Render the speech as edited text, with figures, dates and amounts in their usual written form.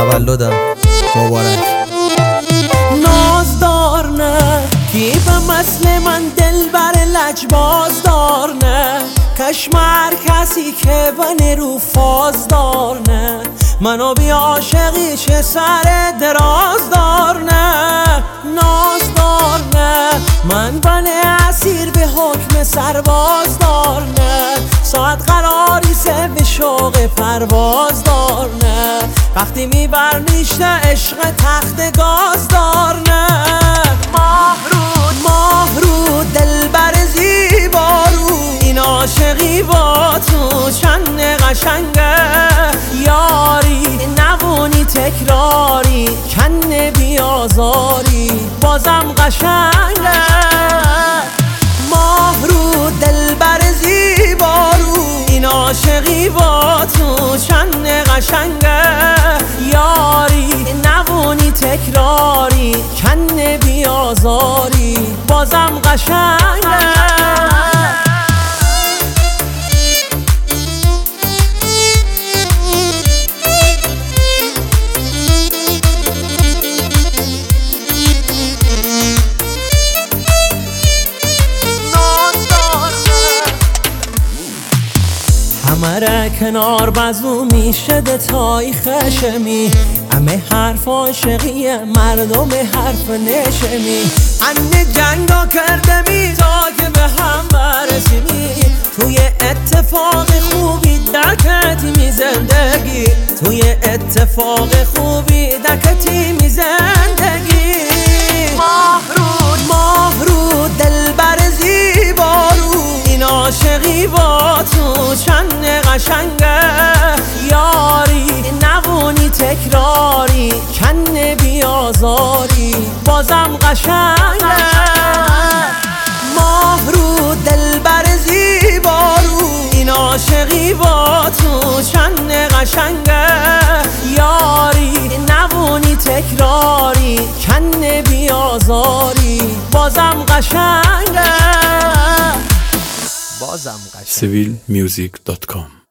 تولدم مبارک. نازدار نه کی به مثل من دل بر لجباز دار نه، کشمر کسی که بنه رو فازدار نه، منو بی عاشقی چه سر دراز دار نه. نازدار نه من بنه اسیر به حکم سرباز دار نه، ساعت قراری سه به شوق پرواز دار نه، وقتی میبرنیشته عشق تخت گاز دار نه. ماه رو دل بر زیبارو این عاشقی با تو چند قشنگه، یاری نبونی تکراری کن بیازاری بازم قشنگه. ماه رو دل بر زیبارو این عاشقی با تو چند قشنگه، یاری نبونی تکراری کن بیازاری بازم قشنگه. همه کنار بزو میشه دتای خشمی، همه حرف عاشقی مردم حرف نشمی، انه جنگا کرده می تا که به هم برسیمی، توی اتفاق خوبی درکتی می زندگی، توی اتفاق خوبی درکتی می زندگی. ماه رو دل بر زیبارو این عاشقی با تو چند قشنگه، یاری نبونی تکراری کن بیازاری بازم قشنگه. ماه رو دل بر زیبارو این عاشقی با تو چند قشنگه، یاری نبونی تکراری کن بیازاری بازم قشنگه. civilmusic.com